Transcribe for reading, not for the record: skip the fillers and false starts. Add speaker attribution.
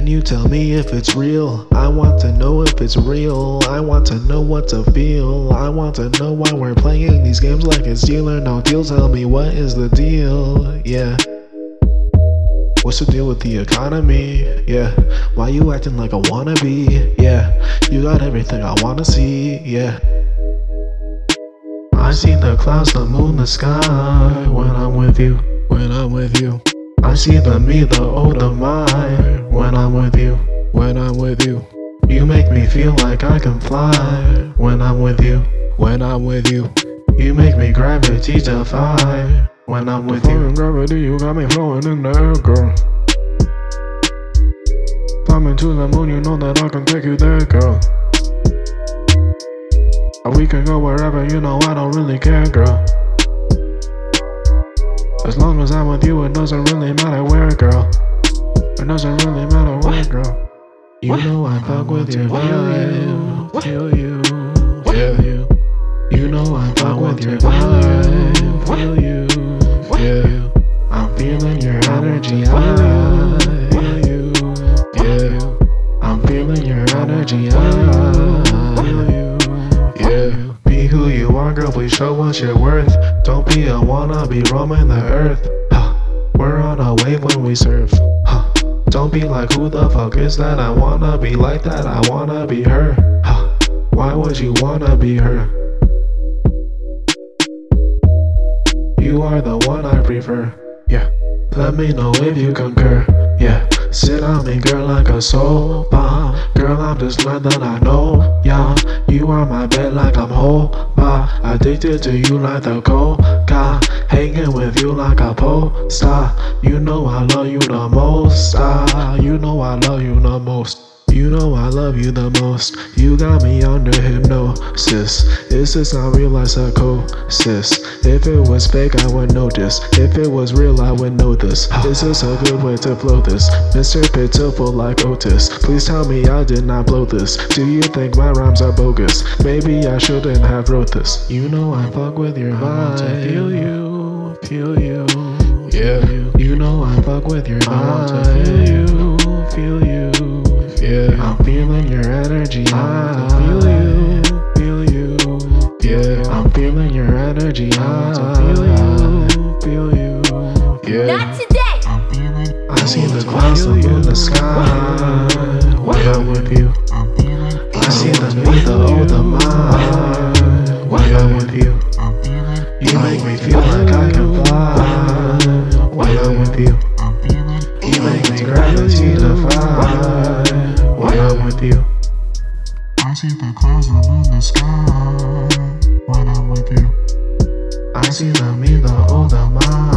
Speaker 1: Can you tell me if it's real? I want to know if it's real. I want to know what to feel. I want to know why we're playing these games like it's deal or no deal. Tell me what is the deal? Yeah. What's the deal with the economy? Yeah. Why you acting like a wannabe? Yeah. You got everything I wanna see. Yeah. I see the clouds, the moon, the sky when I'm with you. When I'm with you. I see the me, the oh, the my when I'm with you. When I'm with you. You make me feel like I can fly when I'm with you. When I'm with you. You make me gravity defy when I'm with you. Gravity, you got me flowing in the air, girl. Climbing to the moon, you know that I can take you there, girl. We can go wherever, you know I don't really care, girl. As long as I'm with you, it doesn't really matter where, girl. It doesn't really matter where, girl. You know I fuck with your vibe. Feel you, feel you. You know I fuck with your vibe. Feel you, feel you. I'm feeling your energy, I feel you, yeah. I'm feeling your energy, I feel you, yeah. Be who you are, girl, please show us your worth. Don't be a wannabe roaming the earth. We're on a wave when we surf. Don't be like, who the fuck is that? I wanna be like that, I wanna be her. Why would you wanna be her? You are the one I prefer, yeah. Let me know if you concur, yeah. Sit on me, girl, like a soul bomb. Girl, I'm just glad that I know, yeah. You are my bed like I'm whole, addicted to you like the coca. Hanging with you like a poster. You know I love you the most, you know I love you the most. You know I love you the most. You got me under hypnosis. Is this not real like psychosis? If it was fake, I would notice. If it was real, I would know this. Is this a good way to flow this? Mr. Pitiful like Otis. Please tell me I did not blow this. Do you think my rhymes are bogus? Maybe I shouldn't have wrote this. You know I fuck with your vibe. I want to feel you, yeah. You know I fuck with your vibe. I want to feel you, yeah. I'm feeling your energy, I feel you, yeah. I'm feeling your energy, I feel you, yeah.
Speaker 2: Not today!
Speaker 1: I see the clouds, the moon, the sky when I'm with you. I see the me, the oh, the my when I'm with you. You make me feel like I can fly when I'm with you. You make me gravity defy when I'm with you.
Speaker 3: I see the clouds, the moon, the sky when I'm with you.
Speaker 1: I see the me, the oh, the my